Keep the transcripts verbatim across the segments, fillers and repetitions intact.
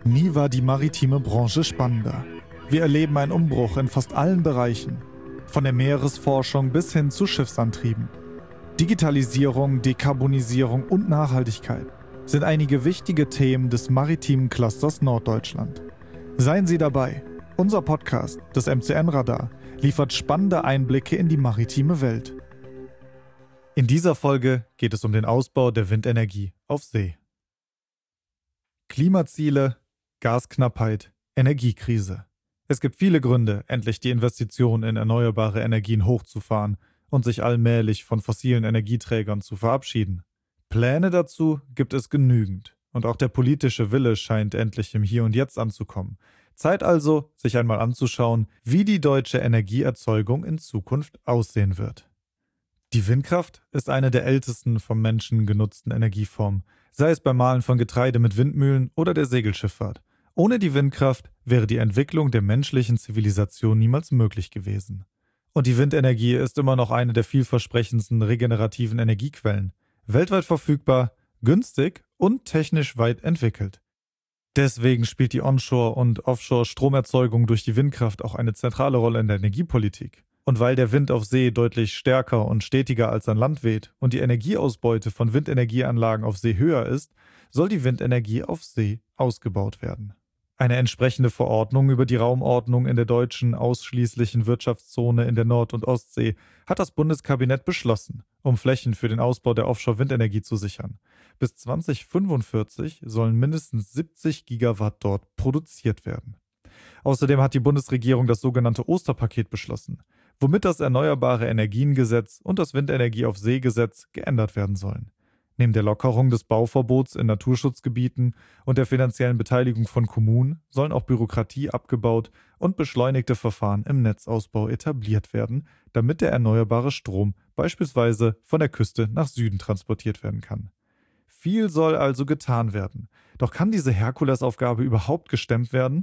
Nie war die maritime Branche spannender. Wir erleben einen Umbruch in fast allen Bereichen, von der Meeresforschung bis hin zu Schiffsantrieben. Digitalisierung, Dekarbonisierung und Nachhaltigkeit sind einige wichtige Themen des maritimen Clusters Norddeutschland. Seien Sie dabei. Unser Podcast, das M C N-Radar, liefert spannende Einblicke in die maritime Welt. In dieser Folge geht es um den Ausbau der Windenergie auf See. Klimaziele, Gasknappheit, Energiekrise. Es gibt viele Gründe, endlich die Investitionen in erneuerbare Energien hochzufahren und sich allmählich von fossilen Energieträgern zu verabschieden. Pläne dazu gibt es genügend und auch der politische Wille scheint endlich im Hier und Jetzt anzukommen. Zeit also, sich einmal anzuschauen, wie die deutsche Energieerzeugung in Zukunft aussehen wird. Die Windkraft ist eine der ältesten vom Menschen genutzten Energieformen, sei es beim Mahlen von Getreide mit Windmühlen oder der Segelschifffahrt. Ohne die Windkraft wäre die Entwicklung der menschlichen Zivilisation niemals möglich gewesen. Und die Windenergie ist immer noch eine der vielversprechendsten regenerativen Energiequellen. Weltweit verfügbar, günstig und technisch weit entwickelt. Deswegen spielt die Onshore- und Offshore-Stromerzeugung durch die Windkraft auch eine zentrale Rolle in der Energiepolitik. Und weil der Wind auf See deutlich stärker und stetiger als an Land weht und die Energieausbeute von Windenergieanlagen auf See höher ist, soll die Windenergie auf See ausgebaut werden. Eine entsprechende Verordnung über die Raumordnung in der deutschen ausschließlichen Wirtschaftszone in der Nord- und Ostsee hat das Bundeskabinett beschlossen, um Flächen für den Ausbau der Offshore-Windenergie zu sichern. Bis zweitausendfünfundvierzig sollen mindestens siebzig Gigawatt dort produziert werden. Außerdem hat die Bundesregierung das sogenannte Osterpaket beschlossen, womit das Erneuerbare Energiengesetz und das Windenergie auf See-Gesetz geändert werden sollen. Neben der Lockerung des Bauverbots in Naturschutzgebieten und der finanziellen Beteiligung von Kommunen sollen auch Bürokratie abgebaut und beschleunigte Verfahren im Netzausbau etabliert werden, damit der erneuerbare Strom beispielsweise von der Küste nach Süden transportiert werden kann. Viel soll also getan werden. Doch kann diese Herkulesaufgabe überhaupt gestemmt werden?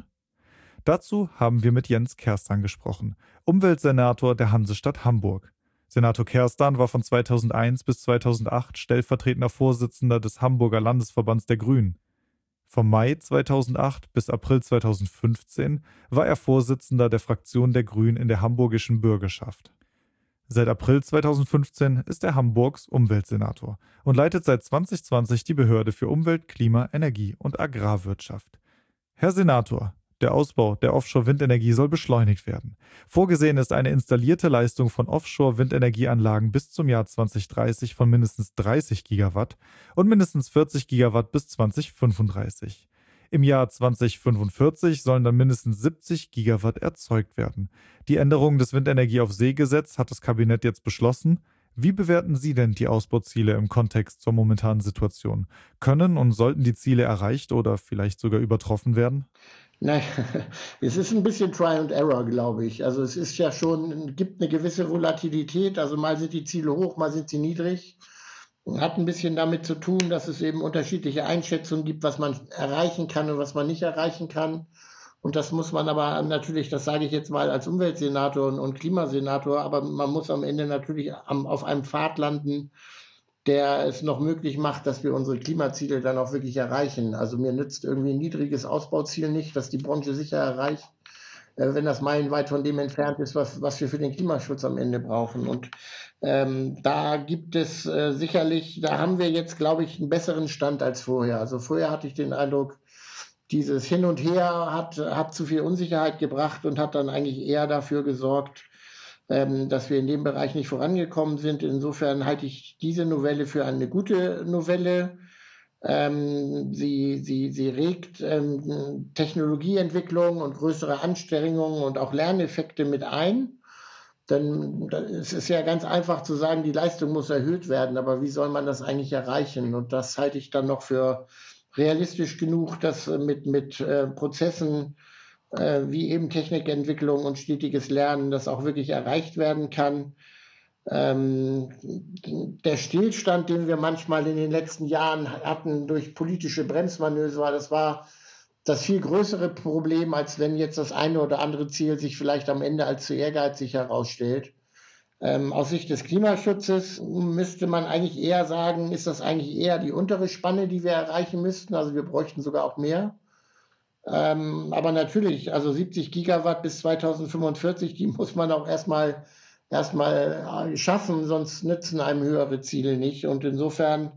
Dazu haben wir mit Jens Kerstan gesprochen, Umweltsenator der Hansestadt Hamburg. Senator Kerstan war von zweitausendeins bis zweitausendacht stellvertretender Vorsitzender des Hamburger Landesverbands der Grünen. Vom Mai zweitausendacht bis April zweitausendfünfzehn war er Vorsitzender der Fraktion der Grünen in der hamburgischen Bürgerschaft. Seit April zweitausendfünfzehn ist er Hamburgs Umweltsenator und leitet seit zweitausendzwanzig die Behörde für Umwelt, Klima, Energie und Agrarwirtschaft. Herr Senator, der Ausbau der Offshore-Windenergie soll beschleunigt werden. Vorgesehen ist eine installierte Leistung von Offshore-Windenergieanlagen bis zum Jahr zweitausenddreißig von mindestens dreißig Gigawatt und mindestens vierzig Gigawatt bis zweitausendfünfunddreißig. Im Jahr zweitausendfünfundvierzig sollen dann mindestens siebzig Gigawatt erzeugt werden. Die Änderung des Windenergie auf See-Gesetz hat das Kabinett jetzt beschlossen. Wie bewerten Sie denn die Ausbauziele im Kontext zur momentanen Situation? Können und sollten die Ziele erreicht oder vielleicht sogar übertroffen werden? Nein, es ist ein bisschen Try and Error, glaube ich. Also es ist ja schon, gibt eine gewisse Volatilität. Also mal sind die Ziele hoch, mal sind sie niedrig. Hat ein bisschen damit zu tun, dass es eben unterschiedliche Einschätzungen gibt, was man erreichen kann und was man nicht erreichen kann. Und das muss man aber natürlich, das sage ich jetzt mal als Umweltsenator und, und Klimasenator, aber man muss am Ende natürlich am, auf einem Pfad landen, der es noch möglich macht, dass wir unsere Klimaziele dann auch wirklich erreichen. Also mir nützt irgendwie ein niedriges Ausbauziel nicht, das die Branche sicher erreicht, äh, wenn das meilenweit von dem entfernt ist, was, was wir für den Klimaschutz am Ende brauchen. Und ähm, da gibt es äh, sicherlich, da haben wir jetzt, glaube ich, einen besseren Stand als vorher. Also vorher hatte ich den Eindruck, dieses Hin und Her hat, hat zu viel Unsicherheit gebracht und hat dann eigentlich eher dafür gesorgt, ähm, dass wir in dem Bereich nicht vorangekommen sind. Insofern halte ich diese Novelle für eine gute Novelle. Ähm, sie, sie, sie regt ähm, Technologieentwicklung und größere Anstrengungen und auch Lerneffekte mit ein. Denn es ist ja ganz einfach zu sagen, die Leistung muss erhöht werden, aber wie soll man das eigentlich erreichen? Und das halte ich dann noch für realistisch genug, dass mit, mit äh, Prozessen äh, wie eben Technikentwicklung und stetiges Lernen das auch wirklich erreicht werden kann. Ähm, der Stillstand, den wir manchmal in den letzten Jahren hatten durch politische Bremsmanöver, das war das viel größere Problem, als wenn jetzt das eine oder andere Ziel sich vielleicht am Ende als zu ehrgeizig herausstellt. Ähm, aus Sicht des Klimaschutzes müsste man eigentlich eher sagen, ist das eigentlich eher die untere Spanne, die wir erreichen müssten. Also wir bräuchten sogar auch mehr. Ähm, aber natürlich, also siebzig Gigawatt bis zweitausendfünfundvierzig, die muss man auch erstmal erstmal äh, schaffen, sonst nützen einem höhere Ziele nicht. Und insofern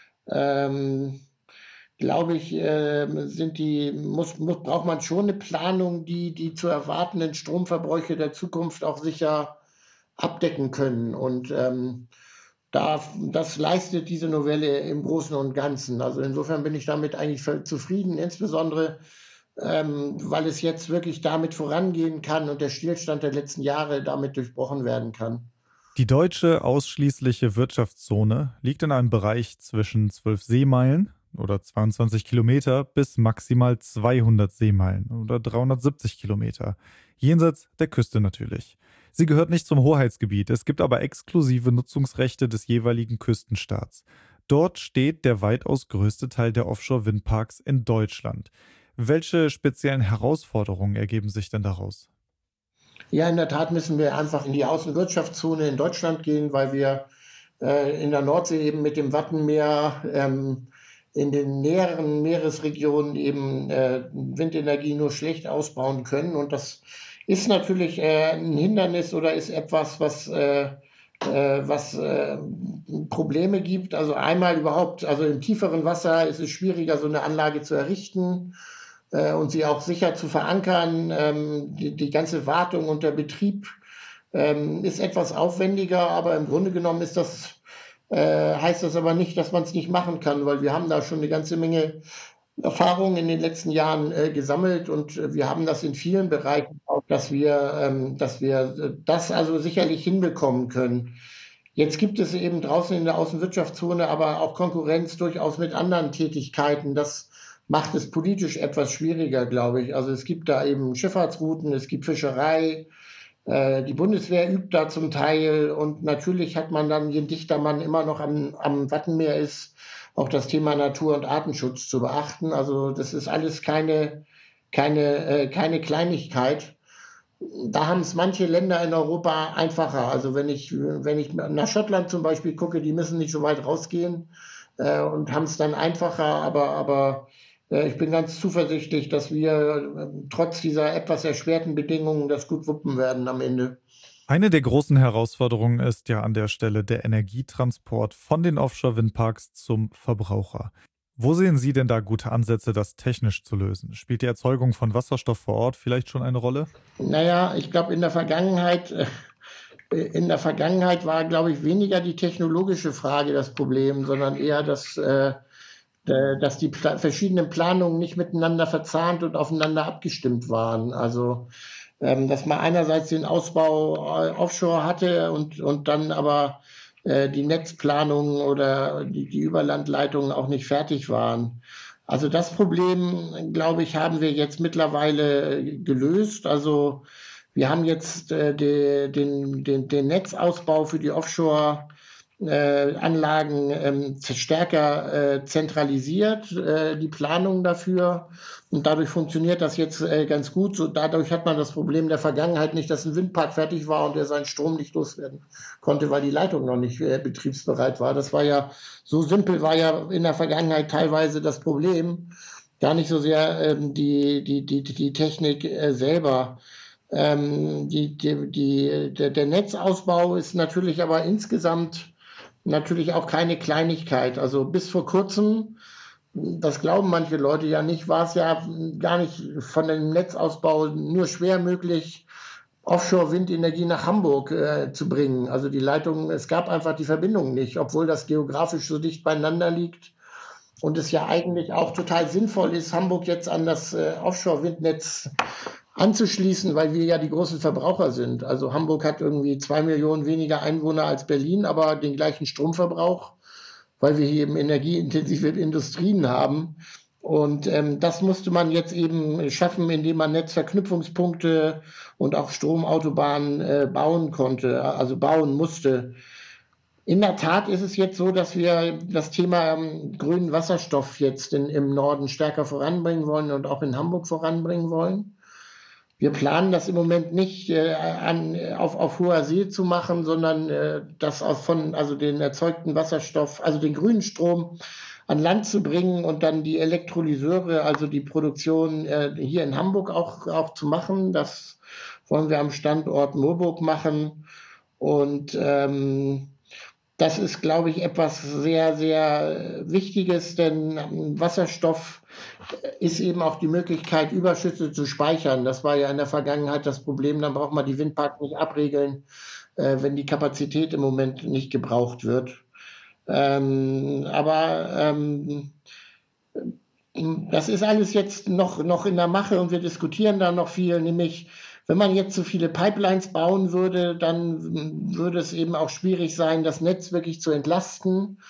ähm, glaube ich, ähm, sind die, muss, muss, braucht man schon eine Planung, die die zu erwartenden Stromverbräuche der Zukunft auch sicher abdecken können. Und ähm, da, das leistet diese Novelle im Großen und Ganzen. Also insofern bin ich damit eigentlich völlig zufrieden, insbesondere ähm, weil es jetzt wirklich damit vorangehen kann und der Stillstand der letzten Jahre damit durchbrochen werden kann. Die deutsche ausschließliche Wirtschaftszone liegt in einem Bereich zwischen zwölf Seemeilen oder zweiundzwanzig Kilometer bis maximal zweihundert Seemeilen oder dreihundertsiebzig Kilometer, jenseits der Küste natürlich. Sie gehört nicht zum Hoheitsgebiet, es gibt aber exklusive Nutzungsrechte des jeweiligen Küstenstaats. Dort steht der weitaus größte Teil der Offshore-Windparks in Deutschland. Welche speziellen Herausforderungen ergeben sich denn daraus? Ja, in der Tat müssen wir einfach in die Außenwirtschaftszone in Deutschland gehen, weil wir äh, in der Nordsee eben mit dem Wattenmeer ähm, in den näheren Meeresregionen eben äh, Windenergie nur schlecht ausbauen können. Und das ist natürlich äh, ein Hindernis oder ist etwas, was, äh, äh, was äh, Probleme gibt. Also einmal überhaupt, also im tieferen Wasser ist es schwieriger, so eine Anlage zu errichten äh, und sie auch sicher zu verankern. Ähm, die, die ganze Wartung und der Betrieb ähm, ist etwas aufwendiger, aber im Grunde genommen ist das, äh, heißt das aber nicht, dass man es nicht machen kann, weil wir haben da schon eine ganze Menge Erfahrungen in den letzten Jahren äh, gesammelt und äh, wir haben das in vielen Bereichen auch, dass wir, ähm, dass wir äh, das also sicherlich hinbekommen können. Jetzt gibt es eben draußen in der Außenwirtschaftszone aber auch Konkurrenz durchaus mit anderen Tätigkeiten. Das macht es politisch etwas schwieriger, glaube ich. Also es gibt da eben Schifffahrtsrouten, es gibt Fischerei, äh, die Bundeswehr übt da zum Teil und natürlich hat man dann, je dichter man immer noch am, am Wattenmeer ist, auch das Thema Natur- und Artenschutz zu beachten. Also das ist alles keine, keine, äh, keine Kleinigkeit. Da haben es manche Länder in Europa einfacher. Also wenn ich, wenn ich nach Schottland zum Beispiel gucke, die müssen nicht so weit rausgehen äh, und haben es dann einfacher. Aber, aber äh, ich bin ganz zuversichtlich, dass wir äh, trotz dieser etwas erschwerten Bedingungen das gut wuppen werden am Ende. Eine der großen Herausforderungen ist ja an der Stelle der Energietransport von den Offshore-Windparks zum Verbraucher. Wo sehen Sie denn da gute Ansätze, das technisch zu lösen? Spielt die Erzeugung von Wasserstoff vor Ort vielleicht schon eine Rolle? Naja, ich glaube, in der Vergangenheit, äh, in der Vergangenheit war, glaube ich, weniger die technologische Frage das Problem, sondern eher das, äh, äh, dass die Pla verschiedenen Planungen nicht miteinander verzahnt und aufeinander abgestimmt waren. Also, ähm, dass man einerseits den Ausbau äh, offshore hatte und, und dann aber äh, die Netzplanungen oder die, die Überlandleitungen auch nicht fertig waren. Also das Problem, glaube ich, haben wir jetzt mittlerweile gelöst. Also wir haben jetzt äh, de, den, den, den Netzausbau für die Offshore äh, Anlagen ähm, stärker äh, zentralisiert, äh, die Planung dafür. Und dadurch funktioniert das jetzt äh, ganz gut. So, dadurch hat man das Problem der Vergangenheit nicht, dass ein Windpark fertig war und er seinen Strom nicht loswerden konnte, weil die Leitung noch nicht äh, betriebsbereit war. Das war ja, so simpel war ja in der Vergangenheit teilweise das Problem. Gar nicht so sehr ähm, die, die, die, die Technik äh, selber. Ähm, die, die, die, der, der Netzausbau ist natürlich aber insgesamt natürlich auch keine Kleinigkeit. Also bis vor kurzem, das glauben manche Leute ja nicht, war es ja gar nicht von dem Netzausbau nur schwer möglich, Offshore-Windenergie nach Hamburg äh, zu bringen. Also die Leitung, es gab einfach die Verbindung nicht, obwohl das geografisch so dicht beieinander liegt und es ja eigentlich auch total sinnvoll ist, Hamburg jetzt an das äh, Offshore-Windnetz anzuschließen, weil wir ja die großen Verbraucher sind. Also Hamburg hat irgendwie zwei Millionen weniger Einwohner als Berlin, aber den gleichen Stromverbrauch, weil wir hier eben energieintensive Industrien haben. Und ähm, das musste man jetzt eben schaffen, indem man Netzverknüpfungspunkte und auch Stromautobahnen äh, bauen konnte, also bauen musste. In der Tat ist es jetzt so, dass wir das Thema ähm, grünen Wasserstoff jetzt in, im Norden stärker voranbringen wollen und auch in Hamburg voranbringen wollen. Wir planen das im Moment nicht äh, an, auf, auf hoher See zu machen, sondern äh, das aus von, also den erzeugten Wasserstoff, also den grünen Strom an Land zu bringen und dann die Elektrolyseure, also die Produktion äh, hier in Hamburg auch, auch zu machen. Das wollen wir am Standort Moorburg machen. Und ähm, das ist, glaube ich, etwas sehr, sehr Wichtiges, denn Wasserstoff ist eben auch die Möglichkeit, Überschüsse zu speichern. Das war ja in der Vergangenheit das Problem. Dann braucht man die Windparks nicht abregeln, äh, wenn die Kapazität im Moment nicht gebraucht wird. Ähm, aber ähm, das ist alles jetzt noch, noch in der Mache und wir diskutieren da noch viel, nämlich wenn man jetzt so viele Pipelines bauen würde, dann würde es eben auch schwierig sein, das Netz wirklich zu entlasten.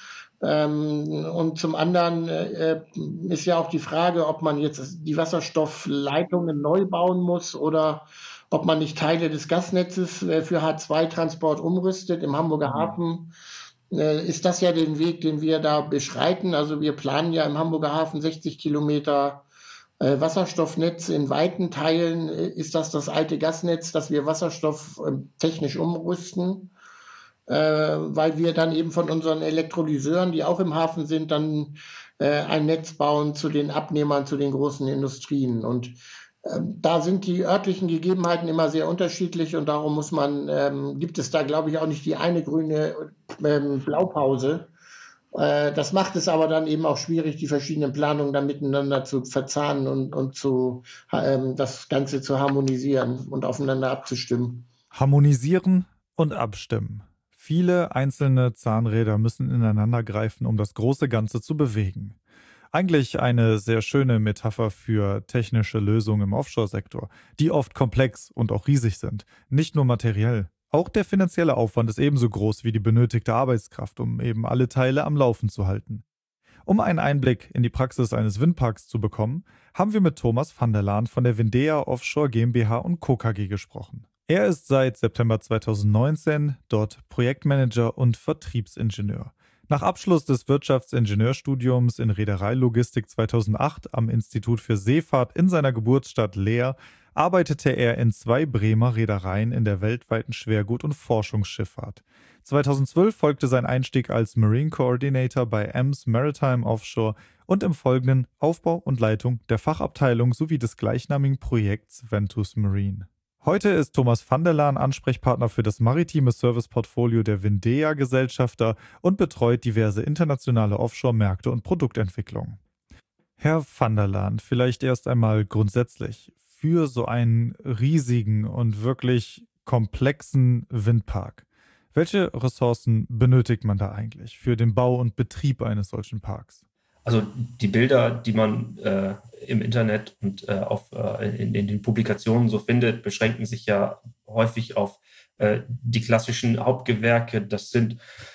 Ähm, und zum anderen äh, ist ja auch die Frage, ob man jetzt die Wasserstoffleitungen neu bauen muss oder ob man nicht Teile des Gasnetzes äh, für H zwei Transport umrüstet. Im Hamburger Hafen äh, ist das ja den Weg, den wir da beschreiten. Also wir planen ja im Hamburger Hafen sechzig Kilometer äh, Wasserstoffnetz. In weiten Teilen äh, ist das das alte Gasnetz, das wir Wasserstoff äh, technisch umrüsten, äh, weil wir dann eben von unseren Elektrolyseuren, die auch im Hafen sind, dann äh, ein Netz bauen zu den Abnehmern, zu den großen Industrien. Und ähm, da sind die örtlichen Gegebenheiten immer sehr unterschiedlich und darum muss man, ähm, gibt es da, glaube ich, auch nicht die eine grüne ähm, Blaupause. Äh, das macht es aber dann eben auch schwierig, die verschiedenen Planungen dann miteinander zu verzahnen und, und zu, ähm, das Ganze zu harmonisieren und aufeinander abzustimmen. Harmonisieren und abstimmen. Viele einzelne Zahnräder müssen ineinander greifen, um das große Ganze zu bewegen. Eigentlich eine sehr schöne Metapher für technische Lösungen im Offshore-Sektor, die oft komplex und auch riesig sind, nicht nur materiell. Auch der finanzielle Aufwand ist ebenso groß wie die benötigte Arbeitskraft, um eben alle Teile am Laufen zu halten. Um einen Einblick in die Praxis eines Windparks zu bekommen, haben wir mit Thomas van der Laan von der Windea Offshore GmbH und Co. KG gesprochen. Er ist seit September zweitausendneunzehn dort Projektmanager und Vertriebsingenieur. Nach Abschluss des Wirtschaftsingenieurstudiums in Reedereilogistik zweitausendacht am Institut für Seefahrt in seiner Geburtsstadt Leer arbeitete er in zwei Bremer Reedereien in der weltweiten Schwergut- und Forschungsschifffahrt. zweitausendzwölf folgte sein Einstieg als Marine Coordinator bei E M S Maritime Offshore und im Folgenden Aufbau und Leitung der Fachabteilung sowie des gleichnamigen Projekts Ventus Marine. Heute ist Thomas van der Laan Ansprechpartner für das maritime Serviceportfolio der Windea Gesellschafter und betreut diverse internationale Offshore-Märkte und Produktentwicklung. Herr van der Laan, vielleicht erst einmal grundsätzlich, für so einen riesigen und wirklich komplexen Windpark. Welche Ressourcen benötigt man da eigentlich für den Bau und Betrieb eines solchen Parks? Also die Bilder, die man äh, im Internet und äh, auf, äh, in, in den Publikationen so findet, beschränken sich ja häufig auf äh, die klassischen Hauptgewerke. Das sind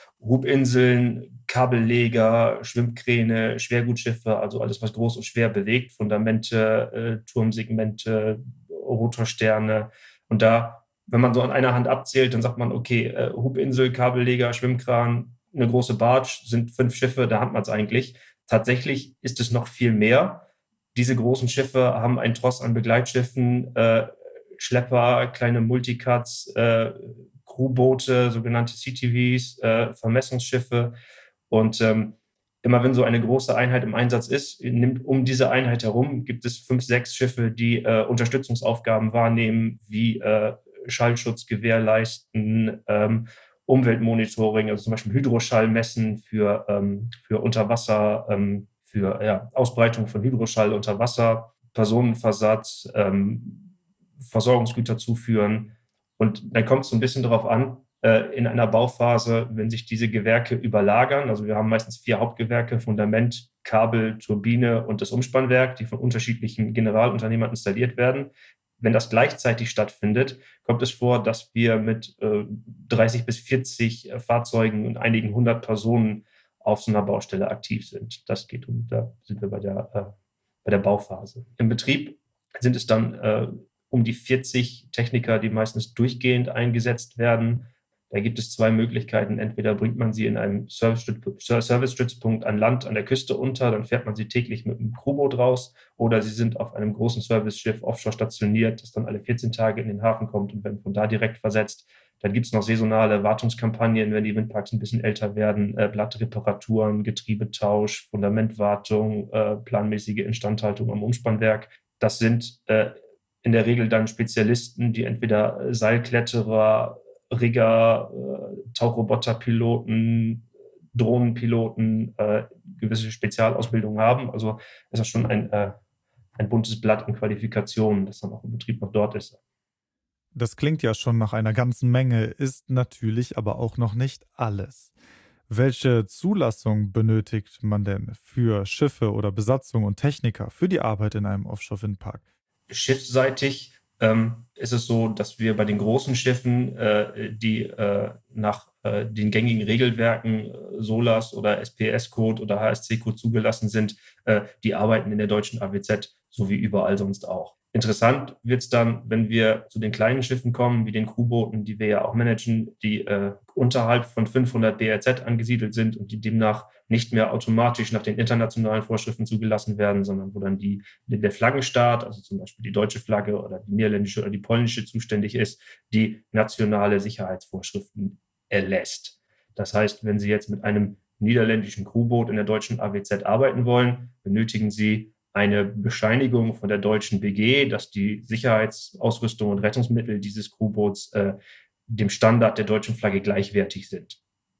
Hubinseln, Kabelleger, Schwimmkräne, Schwergutschiffe, also alles, was groß und schwer bewegt, Fundamente, äh, Turmsegmente, Rotorsterne. Und da, wenn man so an einer Hand abzählt, dann sagt man, okay, äh, Hubinsel, Kabelleger, Schwimmkran, eine große Barge, sind fünf Schiffe, da hat man es eigentlich. Tatsächlich ist es noch viel mehr. Diese großen Schiffe haben einen Tross an Begleitschiffen, äh, Schlepper, kleine Multicuts, äh, Crewboote, sogenannte C T Vs, äh, Vermessungsschiffe. Und ähm, immer wenn so eine große Einheit im Einsatz ist, nimmt um diese Einheit herum, gibt es fünf, sechs Schiffe, die äh, Unterstützungsaufgaben wahrnehmen, wie äh, Schallschutz gewährleisten, ähm, Umweltmonitoring, also zum Beispiel Hydroschall messen für, ähm, für Unterwasser, ähm, für ja, Ausbreitung von Hydroschall unter Wasser, Personenversatz, ähm, Versorgungsgüter zuführen. Und dann kommt es so ein bisschen darauf an, äh, in einer Bauphase, wenn sich diese Gewerke überlagern, also wir haben meistens vier Hauptgewerke, Fundament, Kabel, Turbine und das Umspannwerk, die von unterschiedlichen Generalunternehmern installiert werden. Wenn das gleichzeitig stattfindet, kommt es vor, dass wir mit äh, dreißig bis vierzig äh, Fahrzeugen und einigen hundert Personen auf so einer Baustelle aktiv sind. Das geht um, da sind wir bei der, äh, bei der Bauphase. Im Betrieb sind es dann äh, um die vierzig Techniker, die meistens durchgehend eingesetzt werden. Da gibt es zwei Möglichkeiten. Entweder bringt man sie in einem Service-Stützpunkt an Land an der Küste unter, dann fährt man sie täglich mit einem Crewboot raus, oder sie sind auf einem großen Service-Schiff offshore stationiert, das dann alle vierzehn Tage in den Hafen kommt und werden von da direkt versetzt. Dann gibt es noch saisonale Wartungskampagnen, wenn die Windparks ein bisschen älter werden, äh, Blattreparaturen, Getriebetausch, Fundamentwartung, äh, planmäßige Instandhaltung am Umspannwerk. Das sind äh, in der Regel dann Spezialisten, die entweder Seilkletterer, Rigger, äh, Tauchroboterpiloten, Drohnenpiloten, äh, gewisse Spezialausbildung haben. Also ist das schon ein, äh, ein buntes Blatt an Qualifikationen, das dann auch im Betrieb noch dort ist. Das klingt ja schon nach einer ganzen Menge, ist natürlich aber auch noch nicht alles. Welche Zulassung benötigt man denn für Schiffe oder Besatzung und Techniker für die Arbeit in einem Offshore-Windpark? Schiffsseitig ähm, ist es so, dass wir bei den großen Schiffen, äh, die äh, nach äh, den gängigen Regelwerken äh, SOLAS oder S P S-Code oder H S C-Code zugelassen sind, äh, die arbeiten in der deutschen A W Z, so wie überall sonst auch. Interessant wird es dann, wenn wir zu den kleinen Schiffen kommen, wie den Crewbooten, die wir ja auch managen, die äh, unterhalb von fünfhundert B R Z angesiedelt sind und die demnach nicht mehr automatisch nach den internationalen Vorschriften zugelassen werden, sondern wo dann die, der Flaggenstaat, also zum Beispiel die deutsche Flagge oder die niederländische oder die polnische zuständig ist, die nationale Sicherheitsvorschriften erlässt. Das heißt, wenn Sie jetzt mit einem niederländischen Crewboot in der deutschen A W Z arbeiten wollen, benötigen Sie eine Bescheinigung von der deutschen B G, dass die Sicherheitsausrüstung und Rettungsmittel dieses Crewboots äh, dem Standard der deutschen Flagge gleichwertig sind.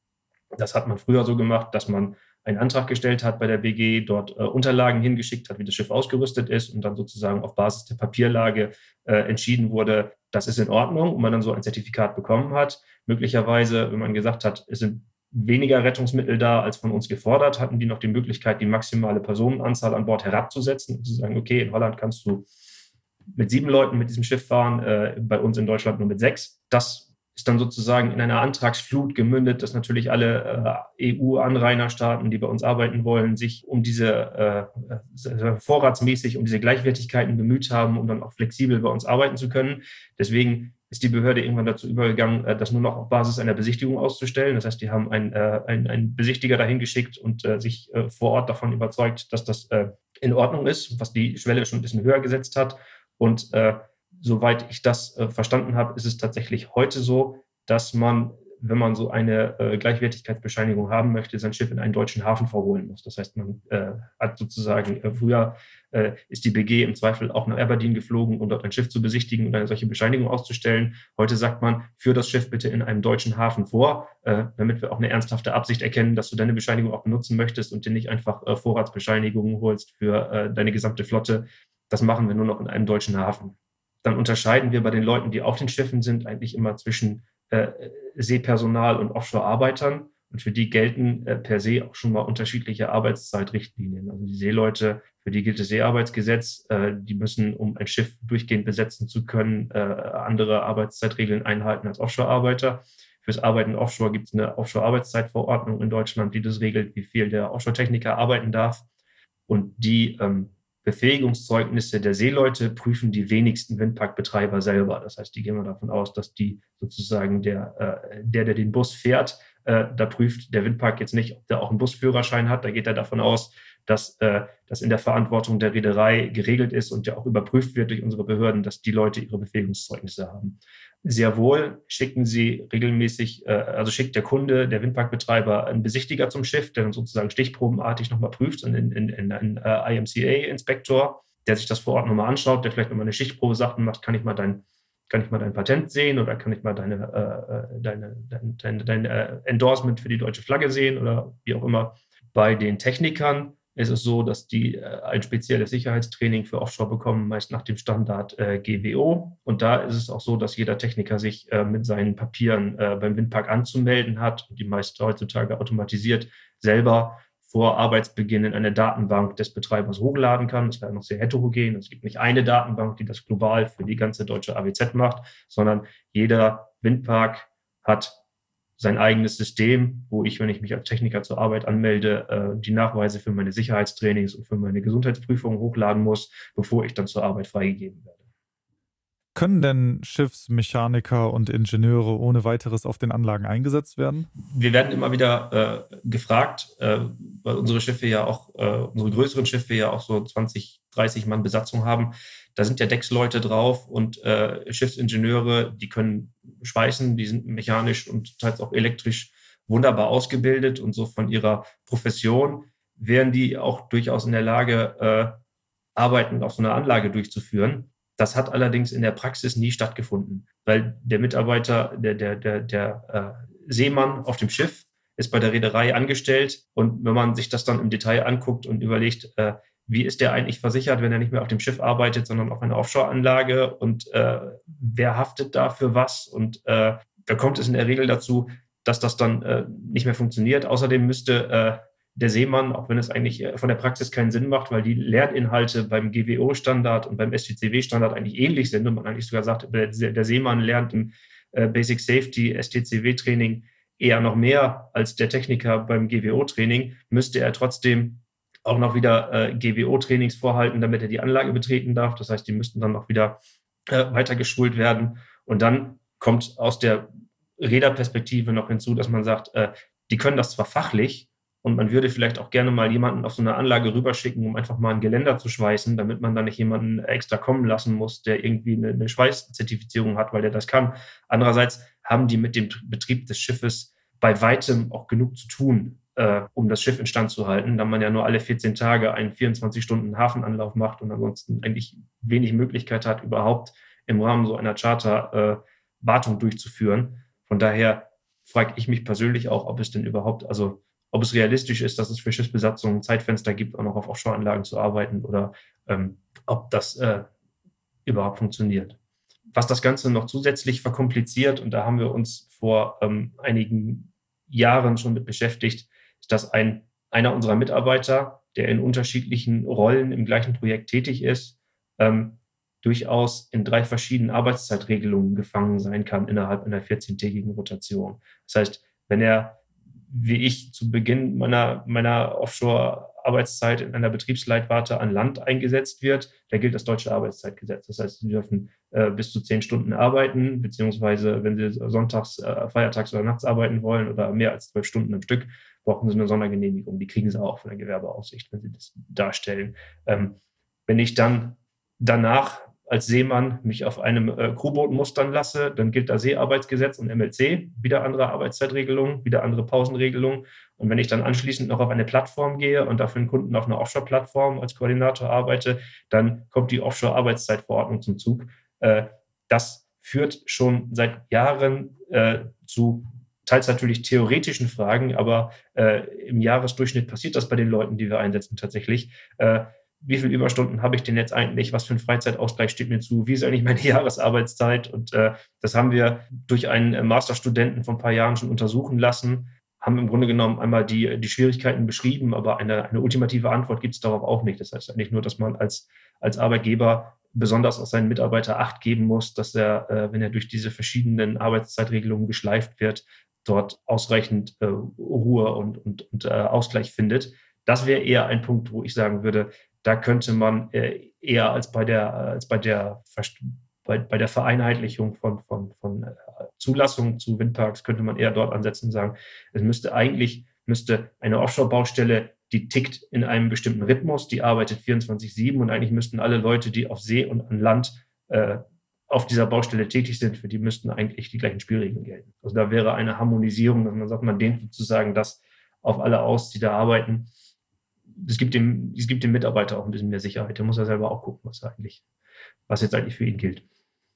Das hat man früher so gemacht, dass man einen Antrag gestellt hat bei der B G, dort äh, Unterlagen hingeschickt hat, wie das Schiff ausgerüstet ist und dann sozusagen auf Basis der Papierlage äh, entschieden wurde, das ist in Ordnung und man dann so ein Zertifikat bekommen hat. Möglicherweise, wenn man gesagt hat, es sind weniger Rettungsmittel da als von uns gefordert, hatten die noch die Möglichkeit, die maximale Personenanzahl an Bord herabzusetzen und zu sagen, okay, in Holland kannst du mit sieben Leuten mit diesem Schiff fahren, äh, bei uns in Deutschland nur mit sechs. Das ist dann sozusagen in einer Antragsflut gemündet, dass natürlich alle äh, E U-Anrainerstaaten, die bei uns arbeiten wollen, sich um diese äh, vorratsmäßig um diese Gleichwertigkeiten bemüht haben, um dann auch flexibel bei uns arbeiten zu können. Deswegen ist die Behörde irgendwann dazu übergegangen, das nur noch auf Basis einer Besichtigung auszustellen. Das heißt, die haben einen, äh, einen, einen Besichtiger dahin geschickt und äh, sich äh, vor Ort davon überzeugt, dass das äh, in Ordnung ist, was die Schwelle schon ein bisschen höher gesetzt hat. Und äh, soweit ich das äh, verstanden habe, ist es tatsächlich heute so, dass man, wenn man so eine äh, Gleichwertigkeitsbescheinigung haben möchte, sein Schiff in einen deutschen Hafen verholen muss. Das heißt, man äh, hat sozusagen, äh, früher äh, ist die B G im Zweifel auch nach Aberdeen geflogen, um dort ein Schiff zu besichtigen und eine solche Bescheinigung auszustellen. Heute sagt man, führ das Schiff bitte in einem deutschen Hafen vor, äh, damit wir auch eine ernsthafte Absicht erkennen, dass du deine Bescheinigung auch benutzen möchtest und dir nicht einfach äh, Vorratsbescheinigungen holst für äh, deine gesamte Flotte. Das machen wir nur noch in einem deutschen Hafen. Dann unterscheiden wir bei den Leuten, die auf den Schiffen sind, eigentlich immer zwischen äh, Seepersonal und Offshore-Arbeitern. Und für die gelten äh, per se auch schon mal unterschiedliche Arbeitszeitrichtlinien. Also die Seeleute, für die gilt das Seearbeitsgesetz. Äh, die müssen, um ein Schiff durchgehend besetzen zu können, äh, andere Arbeitszeitregeln einhalten als Offshore-Arbeiter. Fürs Arbeiten offshore gibt es eine Offshore-Arbeitszeitverordnung in Deutschland, die das regelt, wie viel der Offshore-Techniker arbeiten darf. Und die ähm, Befähigungszeugnisse der Seeleute prüfen die wenigsten Windparkbetreiber selber. Das heißt, die gehen wir davon aus, dass die sozusagen der, äh, der, der den Bus fährt, äh, da prüft der Windpark jetzt nicht, ob der auch einen Busführerschein hat. Da geht er davon aus, dass äh, das in der Verantwortung der Reederei geregelt ist und ja auch überprüft wird durch unsere Behörden, dass die Leute ihre Befähigungszeugnisse haben. Sehr wohl schicken sie regelmäßig, äh, also schickt der Kunde, der Windparkbetreiber, einen Besichtiger zum Schiff, der dann sozusagen stichprobenartig nochmal prüft, einen, einen, einen, einen äh, I M C A-Inspektor, der sich das vor Ort nochmal anschaut, der vielleicht nochmal eine Stichprobe sagt und macht, kann ich mal dein, kann ich mal dein Patent sehen oder kann ich mal deine, äh, deine, dein, dein, dein äh, Endorsement für die deutsche Flagge sehen oder wie auch immer. Bei den Technikern ist es so, dass die äh, ein spezielles Sicherheitstraining für Offshore bekommen, meist nach dem Standard äh, G W O. Und da ist es auch so, dass jeder Techniker sich äh, mit seinen Papieren äh, beim Windpark anzumelden hat und die meist heutzutage automatisiert selber vor Arbeitsbeginn in eine Datenbank des Betreibers hochladen kann. Das wäre noch sehr heterogen. Es gibt nicht eine Datenbank, die das global für die ganze deutsche A W Z macht, sondern jeder Windpark hat sein eigenes System, wo ich, wenn ich mich als Techniker zur Arbeit anmelde, äh, die Nachweise für meine Sicherheitstrainings und für meine Gesundheitsprüfungen hochladen muss, bevor ich dann zur Arbeit freigegeben werde. Können denn Schiffsmechaniker und Ingenieure ohne weiteres auf den Anlagen eingesetzt werden? Wir werden immer wieder äh, gefragt, äh, weil unsere Schiffe ja auch, äh, unsere größeren Schiffe ja auch so zwanzig, dreißig Mann Besatzung haben. Da sind ja Decksleute drauf und äh, Schiffsingenieure, die können schweißen, die sind mechanisch und teils auch elektrisch wunderbar ausgebildet und so von ihrer Profession wären die auch durchaus in der Lage, äh, Arbeiten auf so einer Anlage durchzuführen. Das hat allerdings in der Praxis nie stattgefunden, weil der Mitarbeiter, der, der, der, der äh, Seemann auf dem Schiff ist bei der Reederei angestellt. Und wenn man sich das dann im Detail anguckt und überlegt, äh, wie ist der eigentlich versichert, wenn er nicht mehr auf dem Schiff arbeitet, sondern auf einer Offshore-Anlage und äh, wer haftet da für was? Und äh, da kommt es in der Regel dazu, dass das dann äh, nicht mehr funktioniert. Außerdem müsste äh, der Seemann, auch wenn es eigentlich von der Praxis keinen Sinn macht, weil die Lerninhalte beim G W O-Standard und beim S T C W-Standard eigentlich ähnlich sind und man eigentlich sogar sagt, der Seemann lernt im äh, Basic Safety S T C W-Training eher noch mehr als der Techniker beim G W O-Training, müsste er trotzdem auch noch wieder äh, G W O-Trainings vorhalten, damit er die Anlage betreten darf. Das heißt, die müssten dann noch wieder äh, weiter geschult werden. Und dann kommt aus der Reederperspektive noch hinzu, dass man sagt, äh, die können das zwar fachlich, und man würde vielleicht auch gerne mal jemanden auf so eine Anlage rüberschicken, um einfach mal ein Geländer zu schweißen, damit man da nicht jemanden extra kommen lassen muss, der irgendwie eine, eine Schweißzertifizierung hat, weil der das kann. Andererseits haben die mit dem Betrieb des Schiffes bei weitem auch genug zu tun, äh, um das Schiff instand zu halten, da man ja nur alle vierzehn Tage einen vierundzwanzig Stunden Hafenanlauf macht und ansonsten eigentlich wenig Möglichkeit hat, überhaupt im Rahmen so einer Charter äh, Wartung durchzuführen. Von daher frage ich mich persönlich auch, ob es denn überhaupt, also ob es realistisch ist, dass es für Schiffsbesatzungen Zeitfenster gibt, auch noch auf Offshore-Anlagen zu arbeiten oder ähm, ob das äh, überhaupt funktioniert. Was das Ganze noch zusätzlich verkompliziert, und da haben wir uns vor ähm, einigen Jahren schon mit beschäftigt, ist, dass ein, einer unserer Mitarbeiter, der in unterschiedlichen Rollen im gleichen Projekt tätig ist, ähm, durchaus in drei verschiedenen Arbeitszeitregelungen gefangen sein kann innerhalb einer vierzehntägigen Rotation. Das heißt, wenn er wie ich zu Beginn meiner, meiner Offshore-Arbeitszeit in einer Betriebsleitwarte an Land eingesetzt wird, da gilt das deutsche Arbeitszeitgesetz. Das heißt, sie dürfen äh, bis zu zehn Stunden arbeiten, beziehungsweise wenn sie sonntags, äh, feiertags oder nachts arbeiten wollen oder mehr als zwölf Stunden am Stück, brauchen sie eine Sondergenehmigung. Die kriegen sie auch von der Gewerbeaufsicht, wenn sie das darstellen. Ähm, wenn ich dann danach als Seemann mich auf einem äh, Crewboot mustern lasse, dann gilt da Seearbeitsgesetz und M L C, wieder andere Arbeitszeitregelungen, wieder andere Pausenregelungen. Und wenn ich dann anschließend noch auf eine Plattform gehe und dafür einen Kunden auf einer Offshore-Plattform als Koordinator arbeite, dann kommt die Offshore-Arbeitszeitverordnung zum Zug. Äh, das führt schon seit Jahren äh, zu teils natürlich theoretischen Fragen, aber äh, im Jahresdurchschnitt passiert das bei den Leuten, die wir einsetzen tatsächlich. Äh, Wie viele Überstunden habe ich denn jetzt eigentlich? Was für ein Freizeitausgleich steht mir zu? Wie ist eigentlich meine Jahresarbeitszeit? Und äh, das haben wir durch einen Masterstudenten vor ein paar Jahren schon untersuchen lassen, haben im Grunde genommen einmal die, die Schwierigkeiten beschrieben, aber eine, eine ultimative Antwort gibt es darauf auch nicht. Das heißt eigentlich nur, dass man als, als Arbeitgeber besonders auf seinen Mitarbeiter Acht geben muss, dass er, äh, wenn er durch diese verschiedenen Arbeitszeitregelungen geschleift wird, dort ausreichend äh, Ruhe und, und, und äh, Ausgleich findet. Das wäre eher ein Punkt, wo ich sagen würde, da könnte man äh, eher als bei der, als bei der, bei, bei der Vereinheitlichung von, von, von äh, Zulassung zu Windparks könnte man eher dort ansetzen und sagen, es müsste eigentlich, müsste eine Offshore-Baustelle, die tickt in einem bestimmten Rhythmus, die arbeitet vierundzwanzig sieben und eigentlich müssten alle Leute, die auf See und an Land äh, auf dieser Baustelle tätig sind, für die müssten eigentlich die gleichen Spielregeln gelten. Also da wäre eine Harmonisierung, dass man sagt, man dehnt sozusagen das auf alle aus, die da arbeiten. Es gibt dem, es gibt dem Mitarbeiter auch ein bisschen mehr Sicherheit. Der muss ja selber auch gucken, was eigentlich, was jetzt eigentlich für ihn gilt.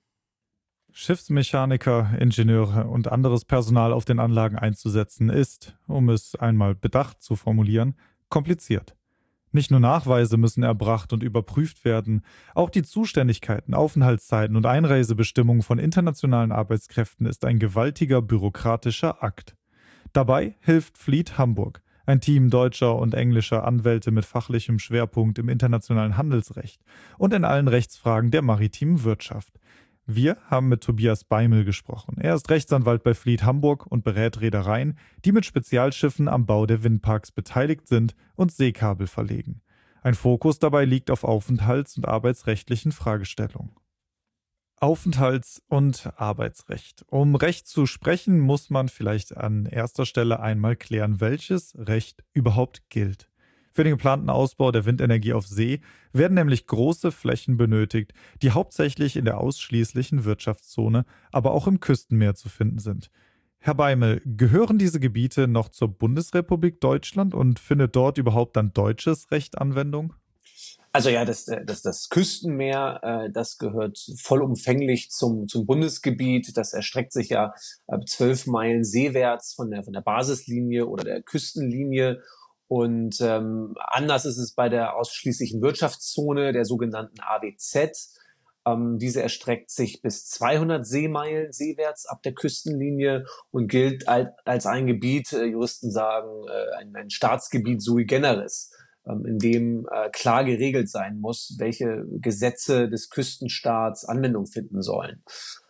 Schiffsmechaniker, Ingenieure und anderes Personal auf den Anlagen einzusetzen ist, um es einmal bedacht zu formulieren, kompliziert. Nicht nur Nachweise müssen erbracht und überprüft werden, auch die Zuständigkeiten, Aufenthaltszeiten und Einreisebestimmungen von internationalen Arbeitskräften ist ein gewaltiger bürokratischer Akt. Dabei hilft Fleet Hamburg, ein Team deutscher und englischer Anwälte mit fachlichem Schwerpunkt im internationalen Handelsrecht und in allen Rechtsfragen der maritimen Wirtschaft. Wir haben mit Tobias Beimel gesprochen. Er ist Rechtsanwalt bei Fleet Hamburg und berät Reedereien, die mit Spezialschiffen am Bau der Windparks beteiligt sind und Seekabel verlegen. Ein Fokus dabei liegt auf aufenthalts- und arbeitsrechtlichen Fragestellungen. Aufenthalts- und Arbeitsrecht. Um Recht zu sprechen, muss man vielleicht an erster Stelle einmal klären, welches Recht überhaupt gilt. Für den geplanten Ausbau der Windenergie auf See werden nämlich große Flächen benötigt, die hauptsächlich in der ausschließlichen Wirtschaftszone, aber auch im Küstenmeer zu finden sind. Herr Beimel, gehören diese Gebiete noch zur Bundesrepublik Deutschland und findet dort überhaupt dann deutsches Recht Anwendung? Also ja, das, äh, das, das Küstenmeer, äh, das gehört vollumfänglich zum, zum Bundesgebiet. Das erstreckt sich ja äh, zwölf Meilen seewärts von der, von der Basislinie oder der Küstenlinie. Und ähm, anders ist es bei der ausschließlichen Wirtschaftszone, der sogenannten A W Z. Ähm, diese erstreckt sich bis zweihundert Seemeilen seewärts ab der Küstenlinie und gilt als, als ein Gebiet, äh, Juristen sagen, äh, ein, ein Staatsgebiet sui generis, in dem äh, klar geregelt sein muss, welche Gesetze des Küstenstaats Anwendung finden sollen.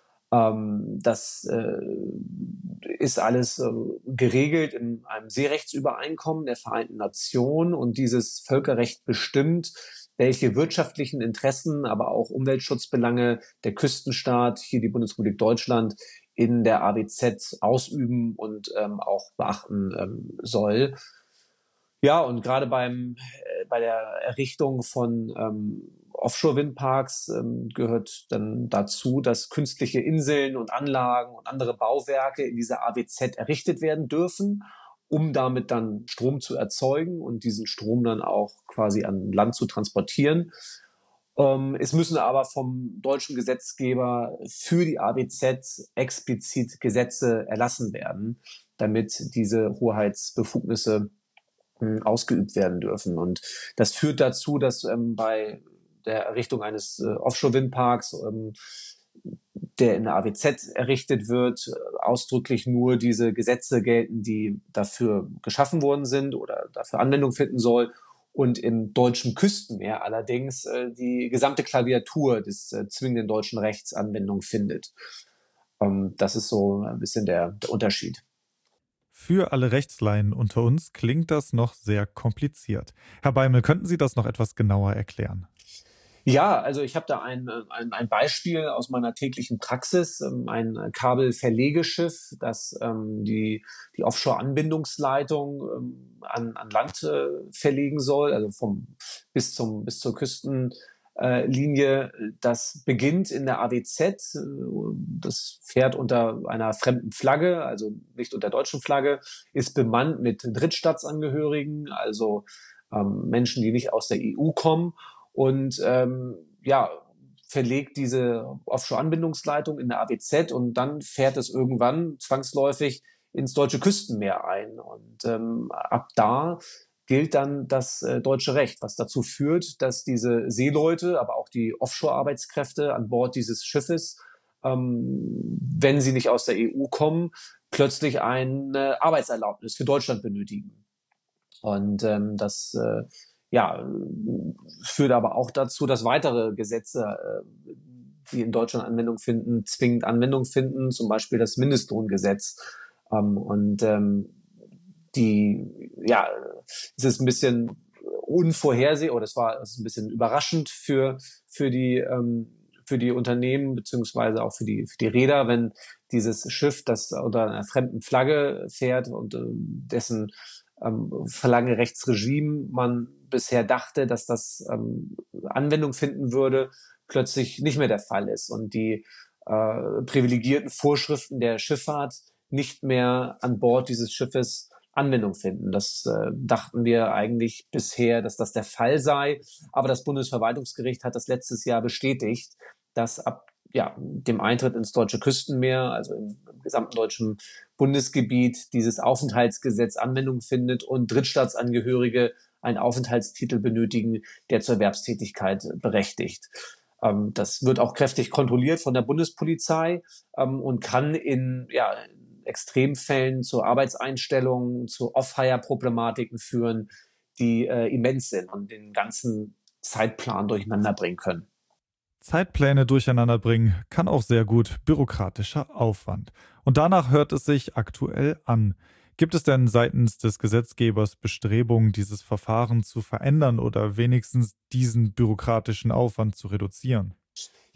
Ähm, das äh, ist alles äh, geregelt in einem Seerechtsübereinkommen der Vereinten Nationen, und dieses Völkerrecht bestimmt, welche wirtschaftlichen Interessen, aber auch Umweltschutzbelange der Küstenstaat, hier die Bundesrepublik Deutschland, in der A W Z ausüben und ähm, auch beachten ähm, soll. Ja, und gerade beim äh, bei der Errichtung von ähm, Offshore-Windparks ähm, gehört dann dazu, dass künstliche Inseln und Anlagen und andere Bauwerke in dieser A W Z errichtet werden dürfen, um damit dann Strom zu erzeugen und diesen Strom dann auch quasi an Land zu transportieren. Ähm, es müssen aber vom deutschen Gesetzgeber für die A W Z explizit Gesetze erlassen werden, damit diese Hoheitsbefugnisse ausgeübt werden dürfen. Und das führt dazu, dass ähm, bei der Errichtung eines äh, Offshore-Windparks, ähm, der in der A W Z errichtet wird, äh, ausdrücklich nur diese Gesetze gelten, die dafür geschaffen worden sind oder dafür Anwendung finden soll. Und im deutschen Küstenmeer allerdings äh, die gesamte Klaviatur des äh, zwingenden deutschen Rechts Anwendung findet. Ähm, das ist so ein bisschen der, der Unterschied. Für alle Rechtsleien unter uns klingt das noch sehr kompliziert. Herr Beimel, könnten Sie das noch etwas genauer erklären? Ja, also ich habe da ein, ein, ein Beispiel aus meiner täglichen Praxis, ein Kabelverlegeschiff, das ähm, die, die Offshore-Anbindungsleitung ähm, an, an Land äh, verlegen soll, also vom, bis, zum, bis zur Küstenlinie. Das beginnt in der A W Z, das fährt unter einer fremden Flagge, also nicht unter deutschen Flagge, ist bemannt mit Drittstaatsangehörigen, also ähm, Menschen, die nicht aus der E U kommen. Und ähm, ja, verlegt diese Offshore-Anbindungsleitung in der A W Z, und dann fährt es irgendwann zwangsläufig ins deutsche Küstenmeer ein. Und ähm, ab da gilt dann das äh, deutsche Recht, was dazu führt, dass diese Seeleute, aber auch die Offshore-Arbeitskräfte an Bord dieses Schiffes, ähm, wenn sie nicht aus der E U kommen, plötzlich eine Arbeitserlaubnis für Deutschland benötigen. Und ähm, das äh, ja, führt aber auch dazu, dass weitere Gesetze, äh, die in Deutschland Anwendung finden, zwingend Anwendung finden, zum Beispiel das Mindestlohngesetz. Ähm, und ähm, die, ja, es ist ein bisschen unvorhersehbar, oder es war es ist ein bisschen überraschend für für die ähm, für die Unternehmen beziehungsweise auch für die für die Reeder, wenn dieses Schiff, das unter einer fremden Flagge fährt und äh, dessen ähm, Verlagerechtsregime man bisher dachte, dass das ähm, Anwendung finden würde, plötzlich nicht mehr der Fall ist und die äh, privilegierten Vorschriften der Schifffahrt nicht mehr an Bord dieses Schiffes Anwendung finden. Das äh, dachten wir eigentlich bisher, dass das der Fall sei, aber das Bundesverwaltungsgericht hat das letztes Jahr bestätigt, dass ab ja, dem Eintritt ins deutsche Küstenmeer, also im, im gesamten deutschen Bundesgebiet, dieses Aufenthaltsgesetz Anwendung findet und Drittstaatsangehörige einen Aufenthaltstitel benötigen, der zur Erwerbstätigkeit berechtigt. Ähm, das wird auch kräftig kontrolliert von der Bundespolizei ähm, und kann in ja, Extremfällen zu Arbeitseinstellungen, zu Off-Hire-Problematiken führen, die äh, immens sind und den ganzen Zeitplan durcheinander bringen können. Zeitpläne durcheinander bringen kann auch sehr gut bürokratischer Aufwand. Und danach hört es sich aktuell an. Gibt es denn seitens des Gesetzgebers Bestrebungen, dieses Verfahren zu verändern oder wenigstens diesen bürokratischen Aufwand zu reduzieren?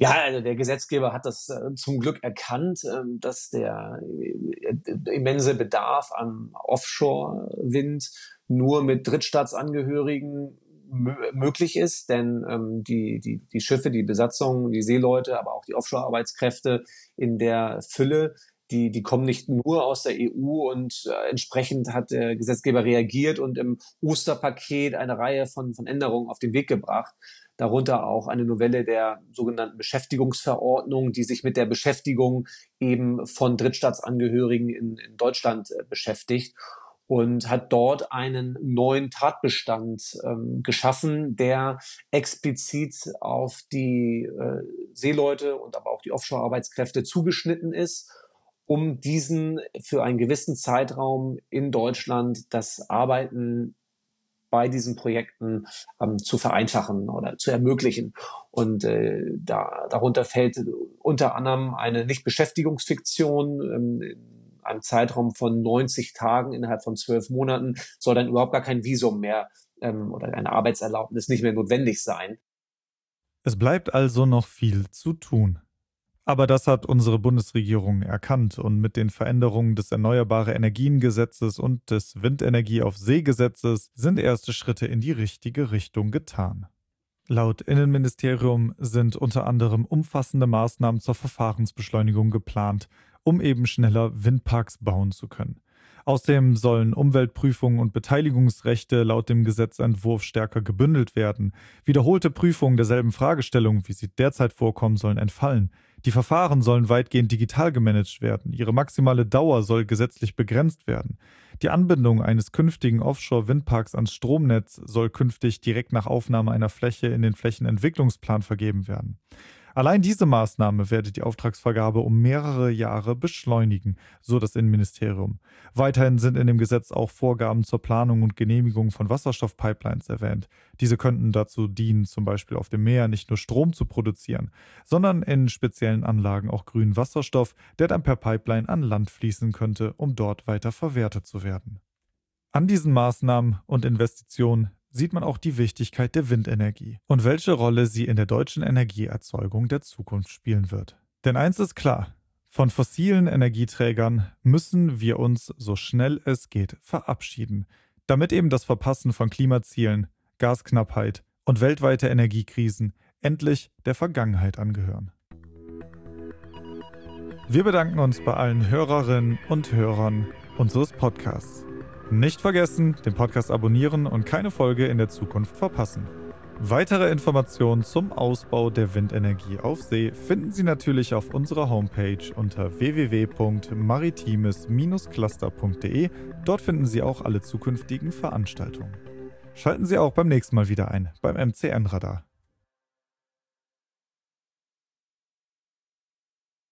Ja, also der Gesetzgeber hat das äh, zum Glück erkannt, äh, dass der äh, immense Bedarf an Offshore-Wind nur mit Drittstaatsangehörigen m- möglich ist, denn ähm, die, die, die Schiffe, die Besatzung, die Seeleute, aber auch die Offshore-Arbeitskräfte in der Fülle, die, die kommen nicht nur aus der E U und äh, entsprechend hat der Gesetzgeber reagiert und im Osterpaket eine Reihe von, von Änderungen auf den Weg gebracht. Darunter auch eine Novelle der sogenannten Beschäftigungsverordnung, die sich mit der Beschäftigung eben von Drittstaatsangehörigen in, in Deutschland äh, beschäftigt und hat dort einen neuen Tatbestand ähm, geschaffen, der explizit auf die äh, Seeleute und aber auch die Offshore-Arbeitskräfte zugeschnitten ist, um diesen für einen gewissen Zeitraum in Deutschland das Arbeiten bei diesen Projekten ähm, zu vereinfachen oder zu ermöglichen. Und äh, da, darunter fällt unter anderem eine Nichtbeschäftigungsfiktion. Ähm, in einem Zeitraum von neunzig Tagen innerhalb von zwölf Monaten soll dann überhaupt gar kein Visum mehr ähm, oder eine Arbeitserlaubnis nicht mehr notwendig sein. Es bleibt also noch viel zu tun. Aber das hat unsere Bundesregierung erkannt und mit den Veränderungen des Erneuerbare-Energien-Gesetzes und des Windenergie-auf-See-Gesetzes sind erste Schritte in die richtige Richtung getan. Laut Innenministerium sind unter anderem umfassende Maßnahmen zur Verfahrensbeschleunigung geplant, um eben schneller Windparks bauen zu können. Außerdem sollen Umweltprüfungen und Beteiligungsrechte laut dem Gesetzentwurf stärker gebündelt werden. Wiederholte Prüfungen derselben Fragestellungen, wie sie derzeit vorkommen, sollen entfallen. Die Verfahren sollen weitgehend digital gemanagt werden. Ihre maximale Dauer soll gesetzlich begrenzt werden. Die Anbindung eines künftigen Offshore-Windparks ans Stromnetz soll künftig direkt nach Aufnahme einer Fläche in den Flächenentwicklungsplan vergeben werden. Allein diese Maßnahme werde die Auftragsvergabe um mehrere Jahre beschleunigen, so das Innenministerium. Weiterhin sind in dem Gesetz auch Vorgaben zur Planung und Genehmigung von Wasserstoffpipelines erwähnt. Diese könnten dazu dienen, zum Beispiel auf dem Meer nicht nur Strom zu produzieren, sondern in speziellen Anlagen auch grünen Wasserstoff, der dann per Pipeline an Land fließen könnte, um dort weiter verwertet zu werden. An diesen Maßnahmen und Investitionen sieht man auch die Wichtigkeit der Windenergie und welche Rolle sie in der deutschen Energieerzeugung der Zukunft spielen wird. Denn eins ist klar, von fossilen Energieträgern müssen wir uns so schnell es geht verabschieden, damit eben das Verpassen von Klimazielen, Gasknappheit und weltweite Energiekrisen endlich der Vergangenheit angehören. Wir bedanken uns bei allen Hörerinnen und Hörern unseres Podcasts. Nicht vergessen, den Podcast abonnieren und keine Folge in der Zukunft verpassen. Weitere Informationen zum Ausbau der Windenergie auf See finden Sie natürlich auf unserer Homepage unter w w w punkt maritimes cluster punkt de. Dort finden Sie auch alle zukünftigen Veranstaltungen. Schalten Sie auch beim nächsten Mal wieder ein, beim M C N-Radar.